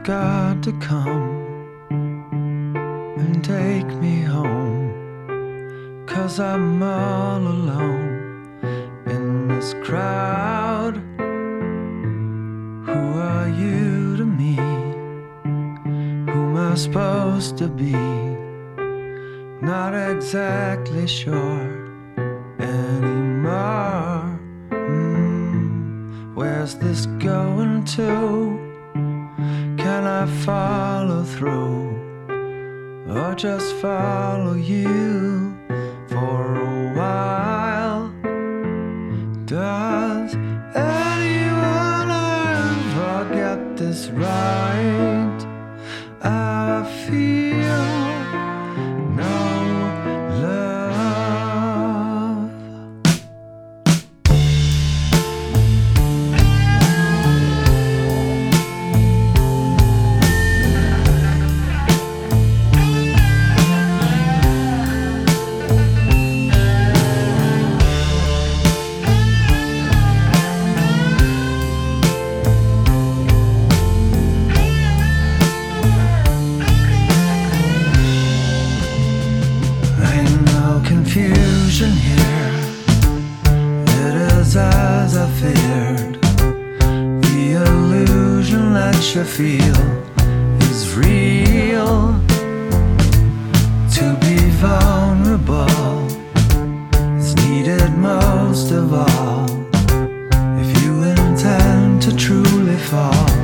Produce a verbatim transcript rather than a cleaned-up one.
got to come and take me home, 'cause I'm all alone in this crowd. Who are you to me? Who am I supposed to be? Not exactly sure anymore. mm, Where's this going to? Can I follow through, or just follow you for a while? Does anyone ever get this right? I feel no love. Confusion here, it is as I feared. The illusion that you feel is real. To be vulnerable is needed most of all if you intend to truly fall.